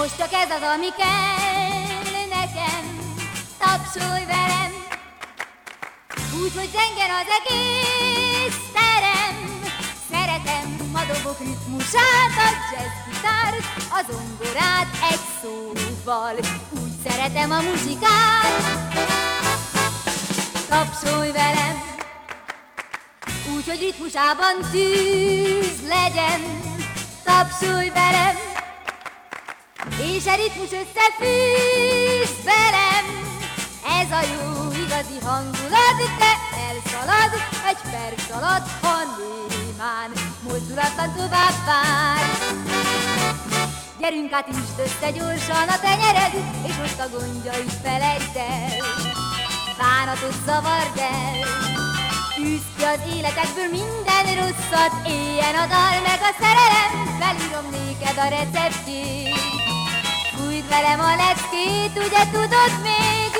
most csak ez az, ami kell nekem. Tapsolj velem, úgy, hogy zengjen az egész terem. Szeretem a dobok ritmusát, a jazzgitárt, a zongorát egy szóval. Úgy szeretem a muzsikát. Tapsolj velem, úgy, hogy ritmusában tűz legyen. Tapsolj velem, és a ritmus összefűz velem. Ez a jó igazi hangulat, te elszalad egy perc alatt, ha némán mozdulatlan tovább vár. Gyerünk át, üsd össze gyorsan a tenyered, és most a gondjait felejtsd el. Bánatot zavard el, tűzd ki az életekből minden rosszat. Éljen a dal meg a szerelem, felírom néked a receptjét. Fújd velem a leckét, ugye tudod még?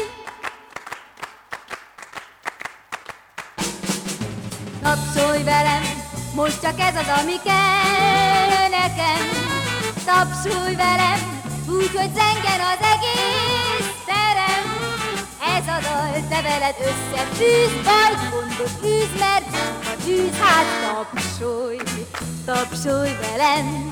Tapsolj velem, most csak ez az, ami kell nekem. Tapsolj velem, úgy, hogy zengjen az egész terem. Ez a dal, te veled összefűz, vagy gondot űz, mert ha tűz, hát tapsolj, tapsolj velem.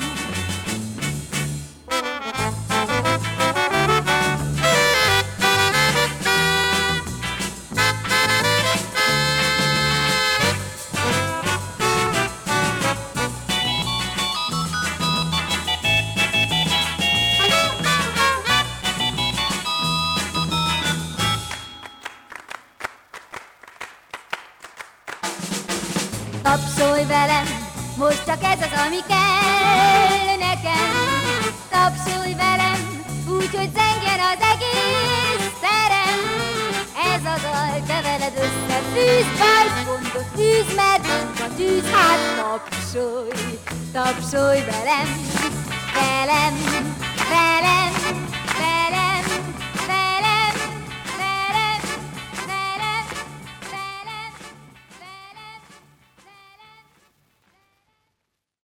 Tapsolj velem, most csak ez az, ami kell nekem. Tapsolj velem, úgy, hogy zengjen az egész terem. Ez a dal, te veled összefűz, vagy gondot űz, mert ha tűz, hát tapsolj, tapsolj velem. Velem, velem, velem.